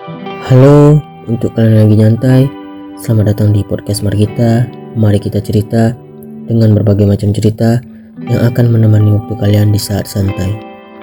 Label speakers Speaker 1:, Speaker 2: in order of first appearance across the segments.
Speaker 1: Halo, untuk kalian yang lagi nyantai, selamat datang di podcast Margita. Mari kita cerita dengan berbagai macam cerita yang akan menemani waktu kalian di saat santai.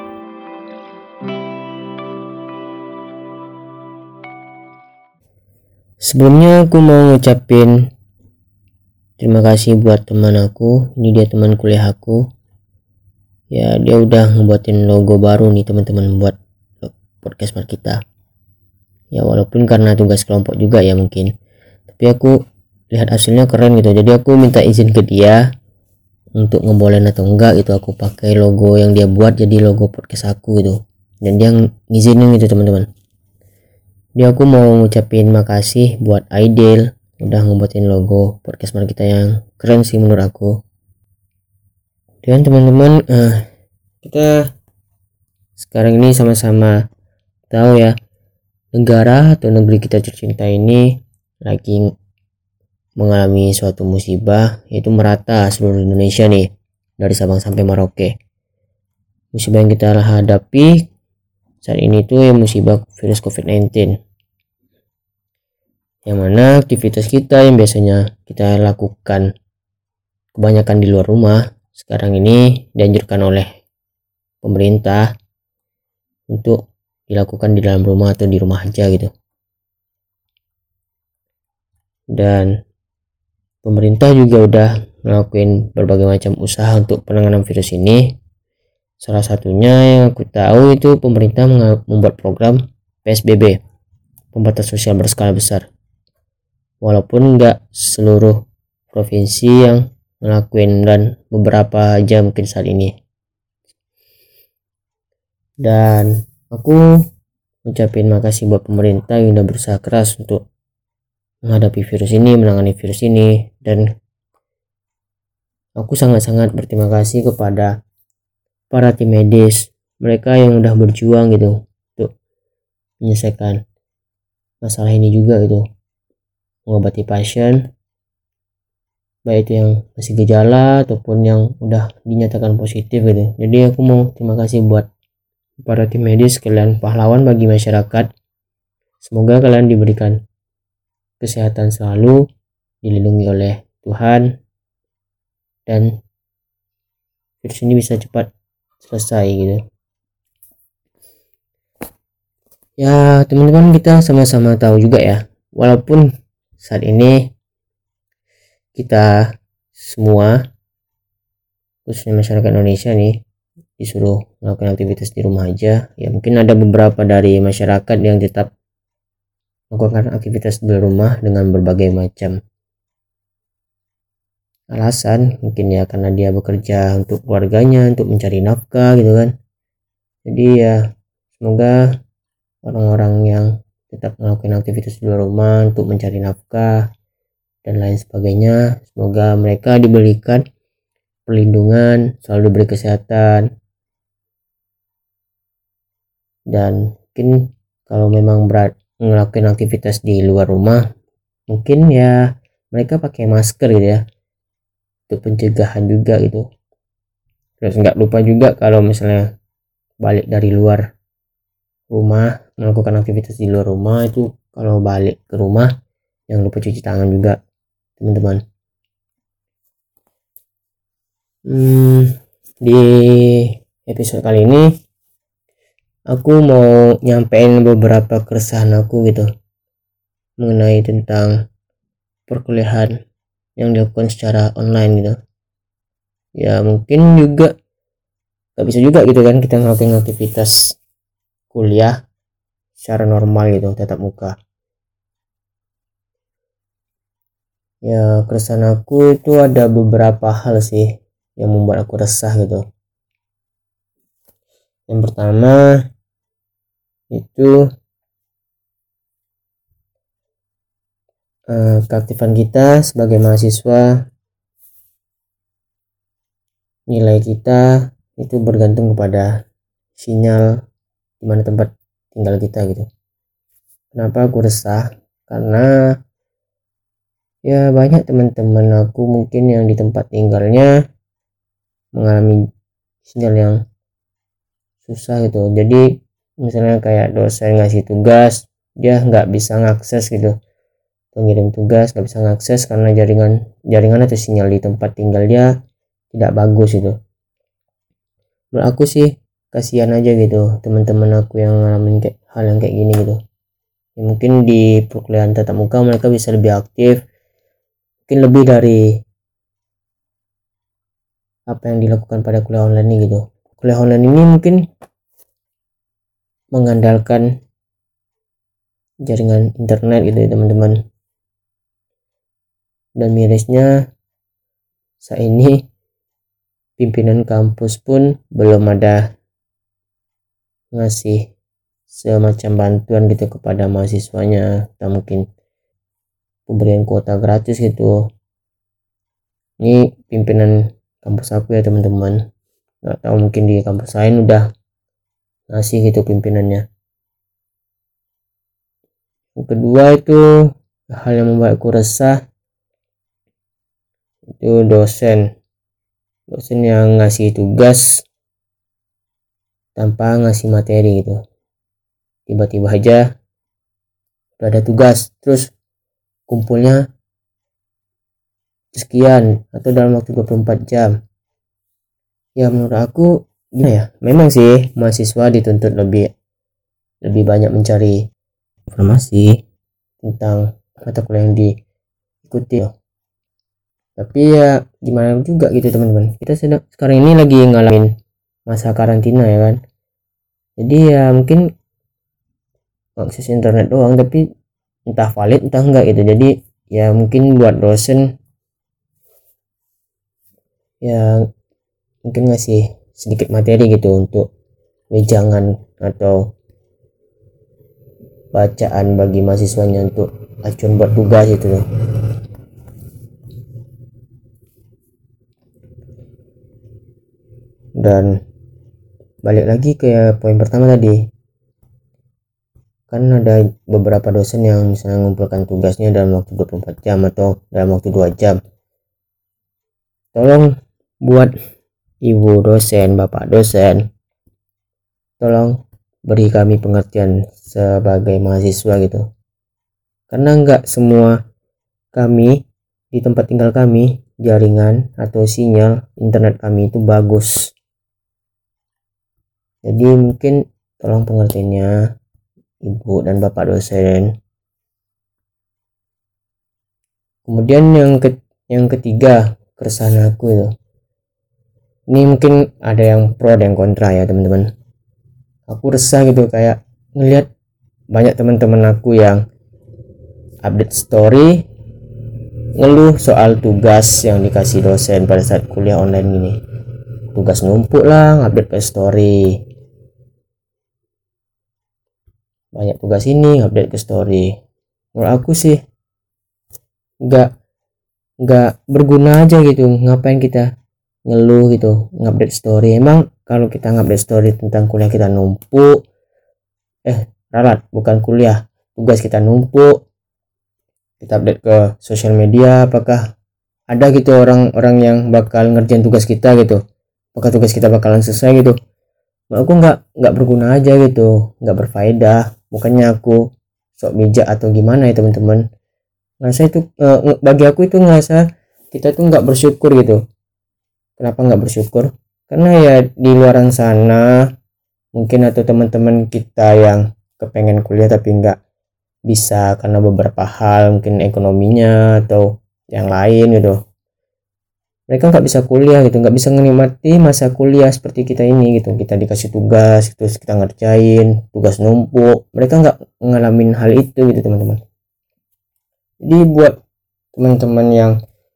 Speaker 1: Sebelumnya aku mau ngucapin terima kasih buat teman aku. Ini dia teman kuliah aku. Ya, dia udah ngebuatin logo baru nih teman-teman buat podcast Margita. Ya, walaupun karena tugas kelompok juga ya mungkin. Tapi aku lihat hasilnya keren gitu. Jadi aku minta izin ke dia untuk ngebolehin atau enggak gitu aku pakai logo yang dia buat jadi logo podcast aku gitu, dan dia ngizinin gitu teman-teman. Dia aku mau ngucapin makasih buat Aidil udah ngebuatin logo podcast kita yang keren sih menurut aku. Dan teman-teman, kita sekarang ini sama-sama tahu ya, negara atau negeri kita tercinta ini lagi mengalami suatu musibah, yaitu merata seluruh Indonesia nih, dari Sabang sampai Merauke. Musibah yang kita hadapi saat ini tuh ya musibah virus COVID-19, yang mana aktivitas kita yang biasanya kita lakukan kebanyakan di luar rumah sekarang ini dianjurkan oleh pemerintah untuk dilakukan di dalam rumah atau di rumah aja gitu. Dan pemerintah juga udah ngelakuin berbagai macam usaha untuk penanganan virus ini. Salah satunya yang aku tahu itu pemerintah membuat program PSBB, pembatasan sosial berskala besar. Walaupun nggak seluruh provinsi yang ngelakuin dan beberapa aja mungkin saat ini. Dan aku ucapin makasih buat pemerintah yang udah berusaha keras untuk menghadapi virus ini, menangani virus ini, dan aku sangat-sangat berterima kasih kepada para tim medis, mereka yang udah berjuang gitu untuk menyelesaikan masalah ini juga gitu, mengobati pasien baik itu yang masih gejala ataupun yang udah dinyatakan positif gitu. Jadi aku mau terima kasih buat para tim medis, kalian pahlawan bagi masyarakat. Semoga kalian diberikan kesehatan selalu, dilindungi oleh Tuhan, dan virus ini bisa cepat selesai gitu. Ya teman-teman, kita sama-sama tahu juga ya, walaupun saat ini kita semua khususnya masyarakat Indonesia nih disuruh melakukan aktivitas di rumah aja, ya mungkin ada beberapa dari masyarakat yang tetap melakukan aktivitas di rumah dengan berbagai macam alasan, mungkin ya karena dia bekerja untuk keluarganya, untuk mencari nafkah gitu kan. Jadi ya semoga orang-orang yang tetap melakukan aktivitas di luar rumah untuk mencari nafkah dan lain sebagainya, semoga mereka diberikan perlindungan, selalu diberi kesehatan. Dan mungkin kalau memang berat melakukan aktivitas di luar rumah, mungkin ya mereka pakai masker gitu ya, untuk pencegahan juga gitu. Terus nggak lupa juga kalau misalnya balik dari luar rumah, melakukan aktivitas di luar rumah, itu kalau balik ke rumah jangan lupa cuci tangan juga teman-teman. Di episode kali ini aku mau nyampein beberapa keresahan aku gitu mengenai tentang perkuliahan yang dilakukan secara online gitu. Ya mungkin juga gak bisa juga gitu kan kita ngelakuin aktivitas kuliah secara normal gitu, tatap muka. Ya keresahan aku itu ada beberapa hal sih yang membuat aku resah gitu. Yang pertama itu keaktifan kita sebagai mahasiswa, nilai kita itu bergantung kepada sinyal di mana tempat tinggal kita gitu. Kenapa aku resah? Karena ya banyak teman-teman aku mungkin yang di tempat tinggalnya mengalami sinyal yang susah gitu. Jadi misalnya kayak dosen ngasih tugas dia nggak bisa ngakses gitu, pengirim tugas nggak bisa ngakses karena jaringan atau sinyal di tempat tinggal dia tidak bagus gitu. Menurut aku sih kasihan aja gitu teman-teman aku yang ngalamin kayak hal yang kayak gini gitu. Ya, mungkin di perkuliahan tatap muka mereka bisa lebih aktif, mungkin lebih dari apa yang dilakukan pada kuliah online ini gitu. Kuliah online ini mungkin mengandalkan jaringan internet gitu ya teman-teman. Dan mirisnya saat ini pimpinan kampus pun belum ada ngasih semacam bantuan gitu kepada mahasiswanya, atau mungkin pemberian kuota gratis gitu. Ini pimpinan kampus aku ya teman-teman, nggak tahu mungkin di kampus lain udah ngasih gitu pimpinannya. Yang kedua itu hal yang membuatku resah, itu dosen yang ngasih tugas tanpa ngasih materi gitu. Tiba-tiba aja udah ada tugas, terus kumpulnya sekian atau dalam waktu 24 jam. Ya menurut aku gimana ya, memang sih mahasiswa dituntut lebih banyak mencari informasi tentang mata kuliah yang diikuti, tapi ya gimana juga gitu teman-teman, kita sekarang ini lagi ngalamin masa karantina ya kan. Jadi ya mungkin akses internet doang tapi entah valid entah enggak gitu. Jadi ya mungkin buat dosen ya mungkin ngasih sedikit materi gitu untuk wejangan atau bacaan bagi mahasiswanya untuk acuan buat tugas itu loh. Dan balik lagi ke poin pertama tadi, kan ada beberapa dosen yang misalnya mengumpulkan tugasnya dalam waktu 24 jam atau dalam waktu 2 jam. Tolong buat ibu dosen, bapak dosen, tolong beri kami pengertian sebagai mahasiswa gitu, karena nggak semua kami di tempat tinggal kami jaringan atau sinyal internet kami itu bagus. Jadi mungkin tolong pengertiannya ibu dan bapak dosen. Kemudian yang ketiga keresahan aku itu, ini mungkin ada yang pro dan yang kontra ya teman-teman. Aku resah gitu kayak ngelihat banyak teman-teman aku yang update story ngeluh soal tugas yang dikasih dosen pada saat kuliah online ini. Tugas numpuk lah, update ke story, banyak tugas ini update ke story. Menurut aku sih nggak berguna aja gitu. Ngapain kita ngeluh gitu ngupdate story? Emang kalau kita ngupdate story tentang kuliah kita numpuk, ralat bukan kuliah, tugas kita numpuk, kita update ke sosial media, apakah ada gitu orang-orang yang bakal ngerjain tugas kita gitu? Apakah tugas kita bakalan selesai gitu? Menurut aku nggak berguna aja gitu, nggak berfaedah. Bukannya aku sok bijak atau gimana ya teman-teman, ngerasa itu bagi aku itu ngerasa kita tuh nggak bersyukur gitu. Kenapa nggak bersyukur? Karena ya di luar sana mungkin atau teman-teman kita yang kepengen kuliah tapi nggak bisa karena beberapa hal, mungkin ekonominya atau yang lain gitu, mereka nggak bisa kuliah gitu, nggak bisa menikmati masa kuliah seperti kita ini gitu. Kita dikasih tugas terus kita ngerjain, tugas numpuk, mereka nggak ngalamin hal itu gitu teman-teman. Jadi buat teman-teman yang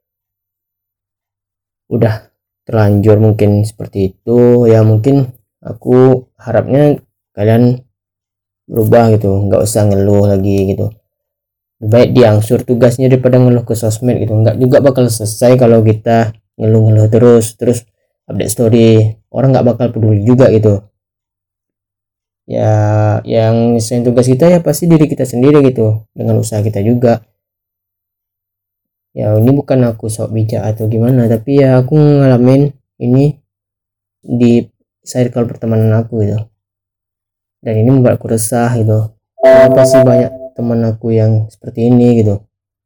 Speaker 1: udah terlanjur mungkin seperti itu ya, mungkin aku harapnya kalian berubah gitu, nggak usah ngeluh lagi gitu. Lebih baik diangsur tugasnya daripada ngeluh ke sosmed gitu. Nggak juga bakal selesai kalau kita ngeluh-ngeluh terus update story, orang nggak bakal peduli juga gitu. Ya yang nyelesain tugas kita ya pasti diri kita sendiri gitu, dengan usaha kita juga. Ya ini bukan aku sok bijak atau gimana, tapi ya aku ngalamin ini di circle pertemanan aku gitu, dan ini membuatku resah gitu. kenapa sih banyak teman aku yang seperti ini gitu.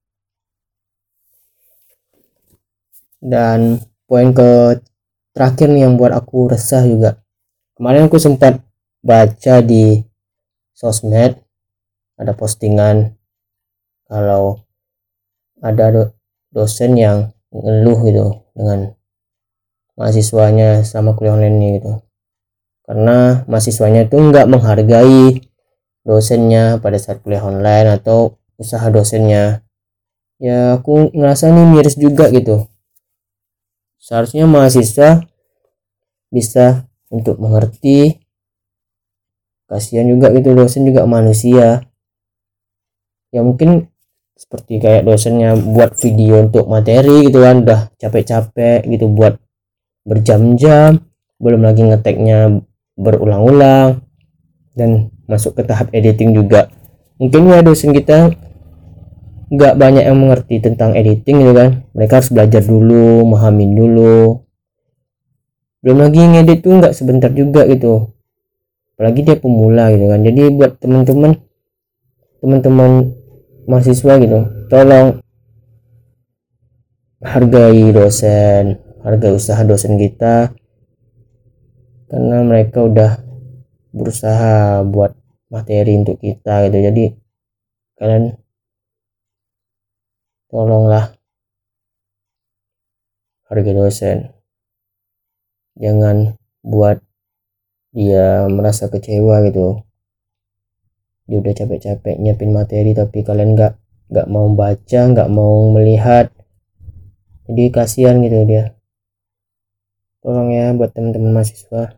Speaker 1: Dan poin ke terakhir nih yang buat aku resah juga, kemarin aku sempat baca di sosmed ada postingan kalau ada dosen yang ngeluh gitu dengan mahasiswanya sama kuliah online ini gitu, karena mahasiswanya itu nggak menghargai dosennya pada saat kuliah online atau usaha dosennya. Ya aku ngerasa nih miris juga gitu, seharusnya mahasiswa bisa untuk mengerti, kasihan juga gitu, dosen juga manusia ya. Mungkin seperti kayak dosennya buat video untuk materi gitu kan, udah capek-capek gitu buat berjam-jam, belum lagi ngeteknya berulang-ulang dan masuk ke tahap editing juga. Mungkin ya dosen kita nggak banyak yang mengerti tentang editing gitu kan, mereka harus belajar dulu, memahami dulu, belum lagi ngedit tuh nggak sebentar juga gitu, apalagi dia pemula gitu kan. Jadi buat teman-teman mahasiswa gitu, tolong hargai dosen, hargai usaha dosen kita, karena mereka udah berusaha buat materi untuk kita gitu. Jadi kalian tolonglah hargai dosen, jangan buat dia merasa kecewa gitu. Dia udah capek-capek nyiapin materi tapi kalian nggak mau baca, nggak mau melihat, jadi kasihan gitu dia. Tolong ya buat teman-teman mahasiswa.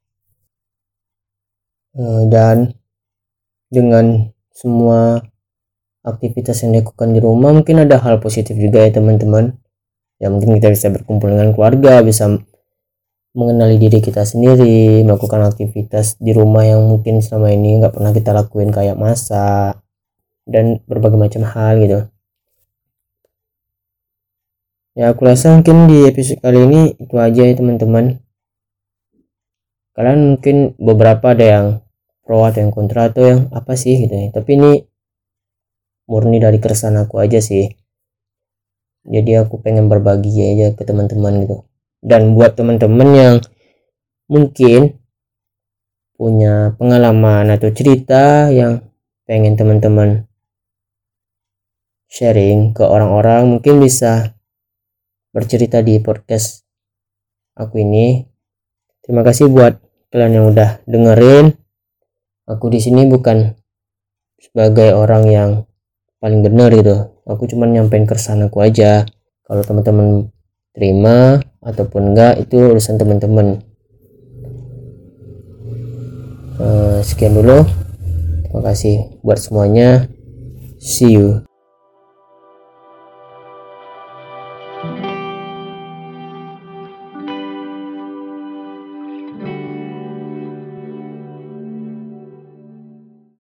Speaker 1: Dan dengan semua aktivitas yang dilakukan di rumah, mungkin ada hal positif juga ya teman-teman. Ya mungkin kita bisa berkumpul dengan keluarga, bisa mengenali diri kita sendiri, melakukan aktivitas di rumah yang mungkin selama ini nggak pernah kita lakuin, kayak masak dan berbagai macam hal gitu. Ya aku rasa mungkin di episode kali ini itu aja ya teman-teman. Kalian mungkin beberapa ada yang pro atau yang kontra atau yang apa sih gitu ya, tapi ini murni dari keresahan aku aja sih, jadi aku pengen berbagi aja ke teman-teman gitu. Dan buat teman-teman yang mungkin punya pengalaman atau cerita yang pengen teman-teman sharing ke orang-orang, mungkin bisa bercerita di podcast aku ini. Terima kasih buat kalian yang udah dengerin. Aku di sini bukan sebagai orang yang paling benar gitu, aku cuma nyampein keresahan aku aja. Kalau teman-teman terima ataupun enggak itu urusan teman-teman. Sekian dulu, terima kasih buat semuanya, see you.